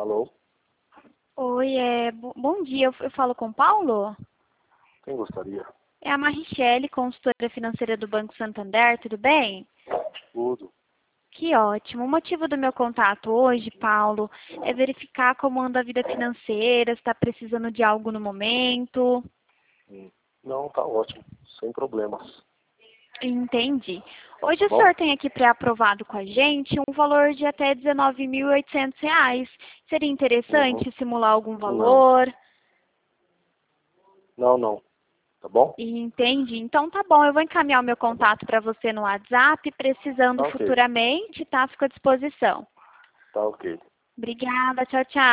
Alô? Oi, bom dia, eu falo com o Paulo? Quem gostaria? É a Marichele, consultora financeira do Banco Santander, tudo bem? Tudo. Que ótimo. O motivo do meu contato hoje, Paulo, é verificar como anda a vida financeira, se está precisando de algo no momento. Não, tá ótimo. Sem problemas. Entendi. Hoje Tá o bom? senhor tem aqui pré-aprovado com a gente um valor de até R$ 19.800. Seria Uhum. interessante simular algum Não. valor? Não. Tá bom? Entendi. Então tá bom, eu vou encaminhar o meu Tá bom. contato para você no WhatsApp, precisando Tá ok. futuramente, tá? Fico à disposição. Tá ok. Obrigada, tchau, tchau.